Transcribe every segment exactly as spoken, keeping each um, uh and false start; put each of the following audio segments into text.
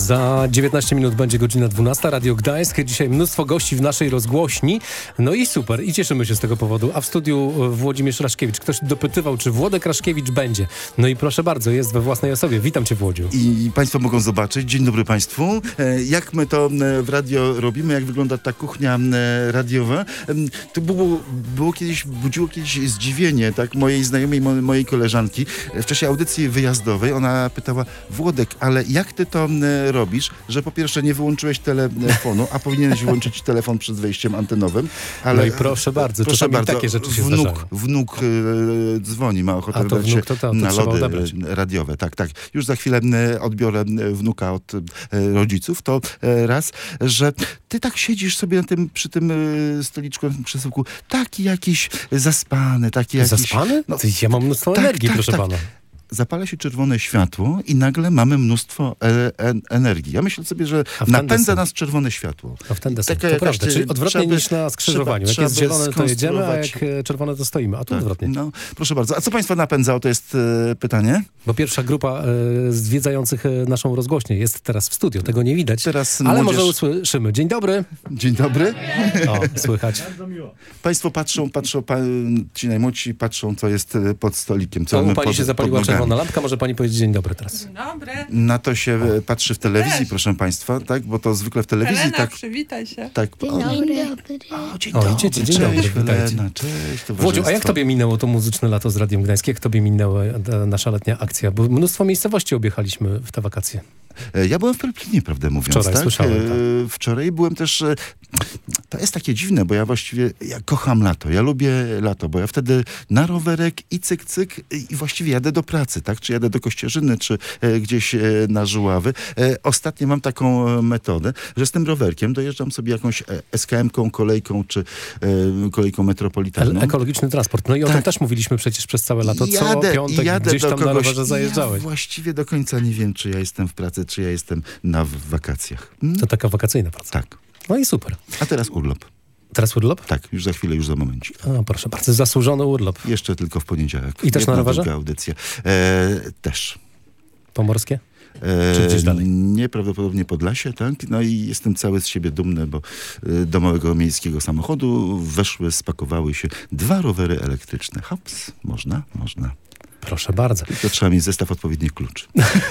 Za dziewiętnaście minut będzie godzina dwunasta. Radio Gdańsk. Dzisiaj mnóstwo gości w naszej rozgłośni. No i super. I cieszymy się z tego powodu. A w studiu Włodzimierz Raszkiewicz. Ktoś dopytywał, czy Włodek Raszkiewicz będzie. No i proszę bardzo, jest we własnej osobie. Witam cię, Włodziu. I państwo mogą zobaczyć. Dzień dobry państwu. Jak my to w radio robimy, jak wygląda ta kuchnia radiowa. To było, było kiedyś, budziło kiedyś zdziwienie, tak, mojej znajomej, mojej koleżanki. W czasie audycji wyjazdowej ona pytała: Włodek, ale jak ty to robisz, że po pierwsze nie wyłączyłeś telefonu, a powinieneś wyłączyć telefon przed wejściem antenowym. Ale, no i proszę bardzo, proszę bardzo, takie rzeczy się wnuk, zdarzają. Wnuk y, dzwoni, ma ochotę to dać wnuk, to, to, to na lody odebrać. radiowe. Tak, tak. Już za chwilę odbiorę wnuka od y, rodziców. To y, raz, że ty tak siedzisz sobie na tym, przy tym y, stoliczku, na tym krzesełku, taki jakiś zaspany, taki jakiś... Zaspany? No, ja mam mnóstwo tak, energii, tak, proszę tak. pana. Zapala się czerwone światło i nagle mamy mnóstwo e, e, energii. Ja myślę sobie, że napędza nas czerwone światło. A w ten deseń, Taka to jakaś, prawda. Czyli odwrotnie trzeba, niż na skrzyżowaniu. Trzeba, jak jest zielone, to jedziemy, a jak skonstruować- czerwone, to stoimy. A tu Tak, odwrotnie. no, proszę bardzo. A co państwa napędzało, to jest e, pytanie? Bo pierwsza grupa e, zwiedzających e, naszą rozgłośnię jest teraz w studiu. Tego nie widać, Teraz ale młodzież... może usłyszymy. Dzień dobry. Dzień dobry. O, słychać. Państwo patrzą, patrzą, pa, ci najmłodsi patrzą, co jest e, pod stolikiem. Co To u mamy pani pod, się zapaliła pod nogami. czerwona lampka. Może pani powiedzieć dzień dobry teraz. Dzień dobry. Na to się e, patrzy w telewizji, Cześć. proszę państwa, tak? Bo to zwykle w telewizji Helena, tak... przywitaj się. tak Dzień o, dobry. o, dzień O, dobry, idziecie, dzień cześć, dobry, witajcie. Helena, cześć, Włodziu, a jak towarzystwo. tobie minęło to muzyczne lato z Radiem Gdańskim? Jak tobie minęła e, nasza letnia akcja? Bo mnóstwo miejscowości objechaliśmy w te wakacje. E, Ja byłem w Perplinie, prawdę mówiąc. Wczoraj, tak? słyszałem, tak. E, Wczoraj byłem też... e, To jest takie dziwne, bo ja właściwie ja kocham lato. Ja lubię lato, bo ja wtedy na rowerek i cyk, cyk i właściwie jadę do pracy, tak? Czy jadę do Kościerzyny, czy e, gdzieś e, na Żuławy. E, Ostatnio mam taką e, metodę, że z tym rowerkiem dojeżdżam sobie jakąś e, es ka emką, kolejką, czy e, kolejką metropolitalną. E- ekologiczny transport. No i o Tak. tym też mówiliśmy przecież przez całe lato. Co Jadę, piątek jadę gdzieś do tam na kogoś rowerze i zajeżdżałeś. Ja właściwie do końca nie wiem, czy ja jestem w pracy, czy ja jestem na w- wakacjach. Hmm? To taka wakacyjna praca. Tak. No i super. A teraz urlop. Teraz urlop? Tak, już za chwilę, już za momencik. O, proszę bardzo, zasłużony urlop. Jeszcze tylko w poniedziałek. I też na Jedna, rowerze? druga audycja. E, też. Pomorskie? E, Czy gdzieś dalej? Nie, prawdopodobnie Podlasie, tak? No i jestem cały z siebie dumny, bo e, do małego miejskiego samochodu weszły, spakowały się dwa rowery elektryczne. Hops, można, można. Proszę bardzo. To trzeba mieć zestaw odpowiednich kluczy.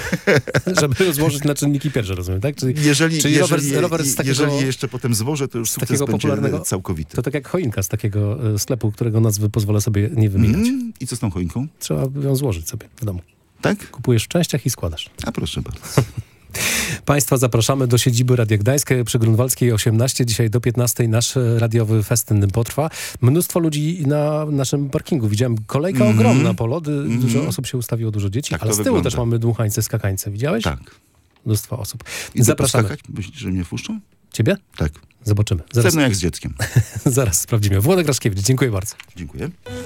Żeby rozłożyć na czynniki pierwsze, rozumiem, tak? Czyli, Jeżeli, czyli rower, z- jeżeli, rower z takiego, jeżeli je jeszcze potem złożę, to już sukces takiego będzie popularnego- całkowity. to tak jak choinka z takiego e, sklepu, którego nazwy pozwolę sobie nie wymieniać. Mm, I co z tą choinką? Trzeba by ją złożyć sobie w domu. Tak? Kupujesz w częściach i składasz. A proszę bardzo. Państwa zapraszamy do siedziby Radia Gdańsk przy Grunwaldzkiej osiemnaście. Dzisiaj do piętnastej nasz radiowy festyn potrwa. Mnóstwo ludzi na naszym parkingu. Widziałem kolejka Mhm. ogromna po lody. Mhm. Dużo osób się ustawiło, dużo dzieci. Tak ale to z tyłu wygląda. też mamy dmuchańce, skakańce. Widziałeś? Tak. Mnóstwo osób. I Zapraszamy. poskakać? Myślisz, że mnie wpuszczą? Ciebie? Tak. Zobaczymy. Zaraz, Pewno jak z dzieckiem. zaraz sprawdzimy. Włodek Raszkiewicz, dziękuję bardzo. Dziękuję.